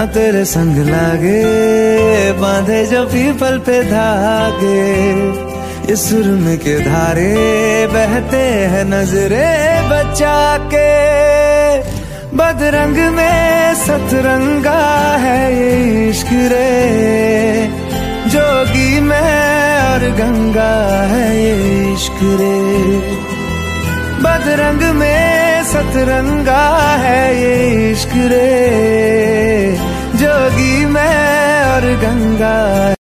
तेरे संग लागे, बांधे जो पीपल पे धागे, ये सुरम के धारे बहते हैं नजरे बचा के। बदरंग में सतरंगा है ये इश्क रे, जोगी में और गंगा है ये इश्क रे। बदरंग में सतरंगा है ये इश्क रे, जोगी में और गंगा।